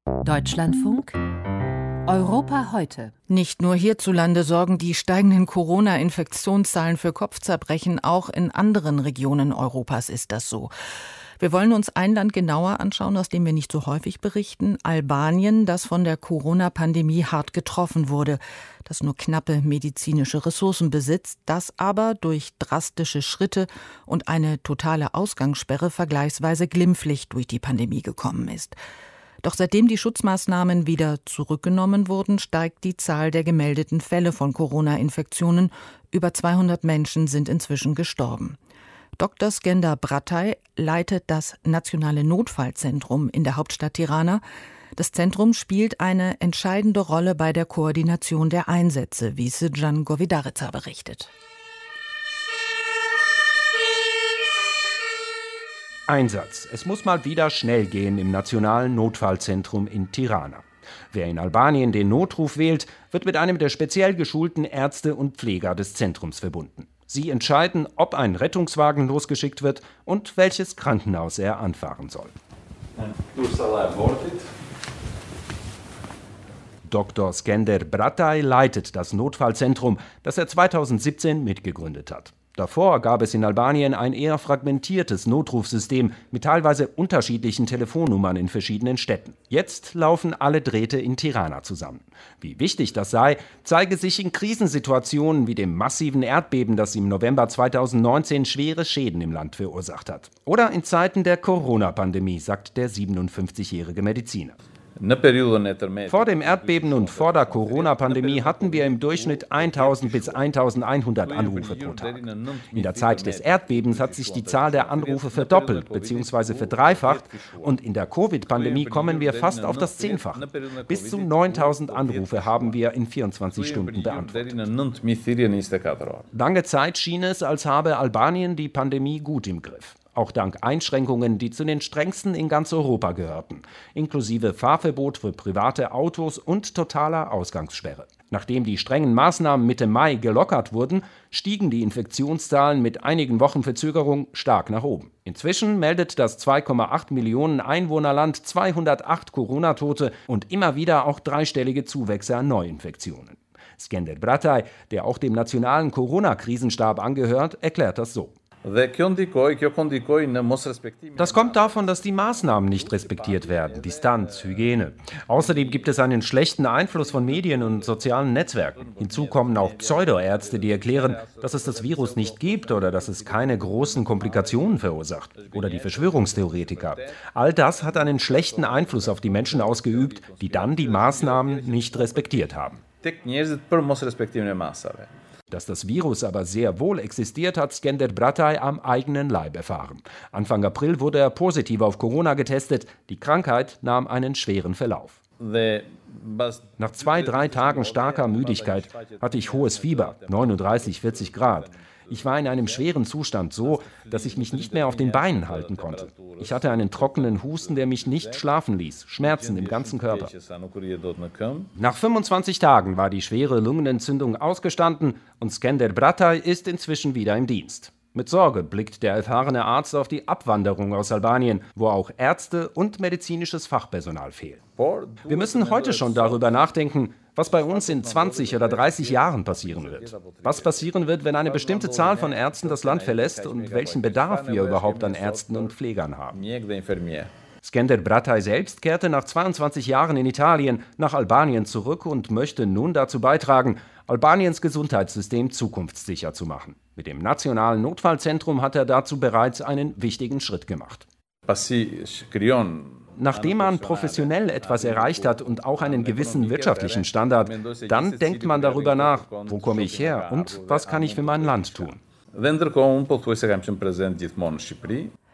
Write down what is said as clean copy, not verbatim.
Deutschlandfunk Europa heute. Nicht nur hierzulande sorgen die steigenden Corona-Infektionszahlen für Kopfzerbrechen, auch in anderen Regionen Europas ist das so. Wir wollen uns ein Land genauer anschauen, aus dem wir nicht so häufig berichten, Albanien, das von der Corona-Pandemie hart getroffen wurde, das nur knappe medizinische Ressourcen besitzt, das aber durch drastische Schritte und eine totale Ausgangssperre vergleichsweise glimpflich durch die Pandemie gekommen ist. Doch seitdem die Schutzmaßnahmen wieder zurückgenommen wurden, steigt die Zahl der gemeldeten Fälle von Corona-Infektionen. Über 200 Menschen sind inzwischen gestorben. Dr. Skender Brattay leitet das Nationale Notfallzentrum in der Hauptstadt Tirana. Das Zentrum spielt eine entscheidende Rolle bei der Koordination der Einsätze, wie Srdjan Govidarica berichtet. Einsatz. Es muss mal wieder schnell gehen im Nationalen Notfallzentrum in Tirana. Wer in Albanien den Notruf wählt, wird mit einem der speziell geschulten Ärzte und Pfleger des Zentrums verbunden. Sie entscheiden, ob ein Rettungswagen losgeschickt wird und welches Krankenhaus er anfahren soll. Dr. Skender Brattay leitet das Notfallzentrum, das er 2017 mitgegründet hat. Davor gab es in Albanien ein eher fragmentiertes Notrufsystem mit teilweise unterschiedlichen Telefonnummern in verschiedenen Städten. Jetzt laufen alle Drähte in Tirana zusammen. Wie wichtig das sei, zeige sich in Krisensituationen wie dem massiven Erdbeben, das im November 2019 schwere Schäden im Land verursacht hat. Oder in Zeiten der Corona-Pandemie, sagt der 57-jährige Mediziner. Vor dem Erdbeben und vor der Corona-Pandemie hatten wir im Durchschnitt 1000 bis 1100 Anrufe pro Tag. In der Zeit des Erdbebens hat sich die Zahl der Anrufe verdoppelt bzw. verdreifacht und in der Covid-Pandemie kommen wir fast auf das Zehnfache. Bis zu 9000 Anrufe haben wir in 24 Stunden beantwortet. Lange Zeit schien es, als habe Albanien die Pandemie gut im Griff. Auch dank Einschränkungen, die zu den strengsten in ganz Europa gehörten, inklusive Fahrverbot für private Autos und totaler Ausgangssperre. Nachdem die strengen Maßnahmen Mitte Mai gelockert wurden, stiegen die Infektionszahlen mit einigen Wochen Verzögerung stark nach oben. Inzwischen meldet das 2,8 Millionen Einwohnerland 208 Corona-Tote und immer wieder auch dreistellige Zuwächse an Neuinfektionen. Skender Brattay, der auch dem nationalen Corona-Krisenstab angehört, erklärt das so. Das kommt davon, dass die Maßnahmen nicht respektiert werden, Distanz, Hygiene. Außerdem gibt es einen schlechten Einfluss von Medien und sozialen Netzwerken. Hinzu kommen auch Pseudoärzte, die erklären, dass es das Virus nicht gibt oder dass es keine großen Komplikationen verursacht. Oder die Verschwörungstheoretiker. All das hat einen schlechten Einfluss auf die Menschen ausgeübt, die dann die Maßnahmen nicht respektiert haben. Dass das Virus aber sehr wohl existiert, hat Skender Brattay am eigenen Leib erfahren. Anfang April wurde er positiv auf Corona getestet. Die Krankheit nahm einen schweren Verlauf. Nach 2-3 Tagen starker Müdigkeit hatte ich hohes Fieber, 39, 40 Grad. Ich war in einem schweren Zustand so, dass ich mich nicht mehr auf den Beinen halten konnte. Ich hatte einen trockenen Husten, der mich nicht schlafen ließ, Schmerzen im ganzen Körper. Nach 25 Tagen war die schwere Lungenentzündung ausgestanden und Skender Brattay ist inzwischen wieder im Dienst. Mit Sorge blickt der erfahrene Arzt auf die Abwanderung aus Albanien, wo auch Ärzte und medizinisches Fachpersonal fehlen. Wir müssen heute schon darüber nachdenken, was bei uns in 20 oder 30 Jahren passieren wird. Was passieren wird, wenn eine bestimmte Zahl von Ärzten das Land verlässt und welchen Bedarf wir überhaupt an Ärzten und Pflegern haben. Skender Brattay selbst kehrte nach 22 Jahren in Italien nach Albanien zurück und möchte nun dazu beitragen, Albaniens Gesundheitssystem zukunftssicher zu machen. Mit dem Nationalen Notfallzentrum hat er dazu bereits einen wichtigen Schritt gemacht. Nachdem man professionell etwas erreicht hat und auch einen gewissen wirtschaftlichen Standard, dann denkt man darüber nach, wo komme ich her und was kann ich für mein Land tun.